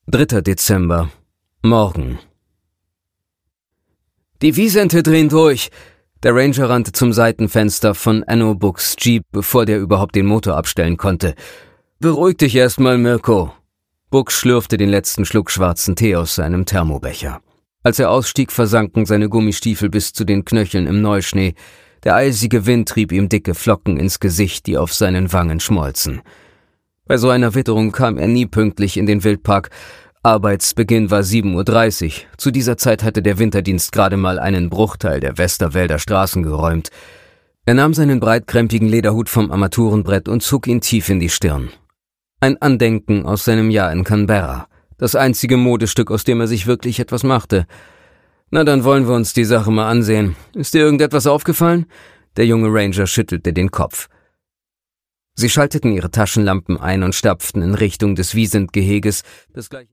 3. Dezember. Morgen. »Die Wiesente drehen durch!« Der Ranger rannte zum Seitenfenster von Anno Bucks Jeep, bevor der überhaupt den Motor abstellen konnte. »Beruhig dich erstmal, Mirko!« Buck schlürfte den letzten Schluck schwarzen Tee aus seinem Thermobecher. Als er ausstieg, versanken seine Gummistiefel bis zu den Knöcheln im Neuschnee. Der eisige Wind trieb ihm dicke Flocken ins Gesicht, die auf seinen Wangen schmolzen. Bei so einer Witterung kam er nie pünktlich in den Wildpark. Arbeitsbeginn war 7:30 Uhr. Zu dieser Zeit hatte der Winterdienst gerade mal einen Bruchteil der Westerwälder Straßen geräumt. Er nahm seinen breitkrempigen Lederhut vom Armaturenbrett und zog ihn tief in die Stirn. Ein Andenken aus seinem Jahr in Canberra. Das einzige Modestück, aus dem er sich wirklich etwas machte. »Na, dann wollen wir uns die Sache mal ansehen. Ist dir irgendetwas aufgefallen?« Der junge Ranger schüttelte den Kopf. Sie schalteten ihre Taschenlampen ein und stapften in Richtung des Wiesentgeheges, das gleich